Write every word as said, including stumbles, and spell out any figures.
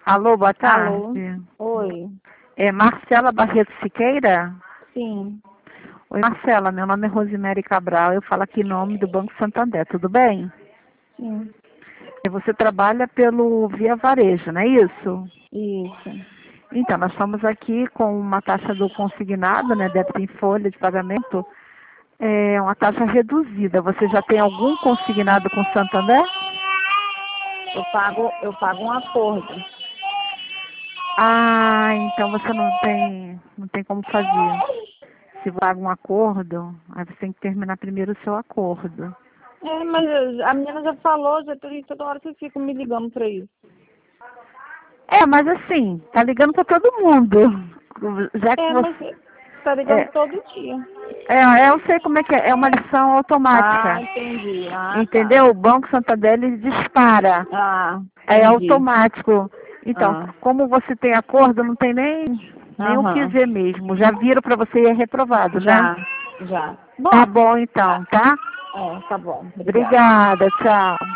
Alô, boa Alô? tarde. Oi. É Marcela Barreto Siqueira? Sim. Oi, Marcela, meu nome é Rosemary Cabral, eu falo aqui em nome do Banco Santander, tudo bem? Sim. E você trabalha pelo Via Varejo, não é isso? Isso. Então, nós estamos aqui com uma taxa do consignado, né, débito em folha de pagamento, é uma taxa reduzida. Você já tem algum consignado com o Santander? Eu pago, eu pago um acordo. Ah, então você não tem, não tem como fazer. Se paga um acordo, aí você tem que terminar primeiro o seu acordo. É, mas eu- a menina já falou, já tô, toda hora vocês ficam me ligando pra isso. É, mas assim, tá ligando para todo mundo. Já que É, mas você. tá ligando É, todo dia. é, eu sei como é que é. É uma lição Ah, automática. entendi. Ah, tá. Entendeu? O Banco Santander ele dispara. Ah, É entendi. automático. Então, Ah, como você tem acordo, não tem nem, nem o que aham. ver mesmo. Já viram para você e é reprovado, né? Já, já. Tá Bom, bom então, tá. tá? É, tá bom. Obrigada. Obrigada, tchau.